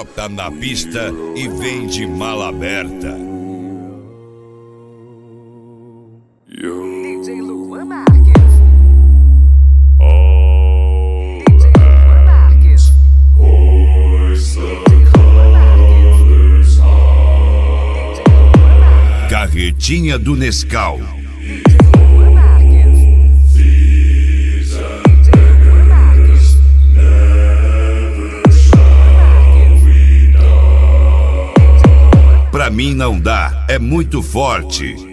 brota na pista e vem de mala aberta. DJ Luan Marques. DJ Luan Marques. Carretinha do Nescau. DJ Luan Marques. DJ Luan Marques. Pra mim não dá, é muito forte.